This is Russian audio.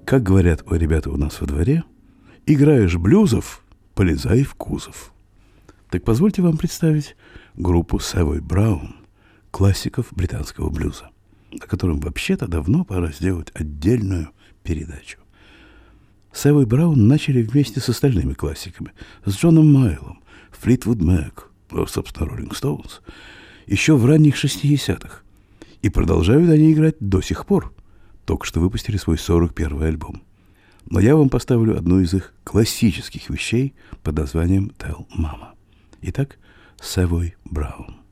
Как говорят ребята у нас во дворе, играешь блюзов, полезай в кузов. Так позвольте вам представить группу Savoy Brown, классиков британского блюза, о котором вообще-то давно пора сделать отдельную передачу. Savoy Brown начали вместе с остальными классиками, с Джоном Майлом, Флитвуд Мэк, собственно, Роллинг Стоунс, еще в ранних 60-х. И продолжают они играть до сих пор. Только что выпустили свой 41-й альбом. Но я вам поставлю одну из их классических вещей под названием «Tell Mama». Итак, Savoy Brown.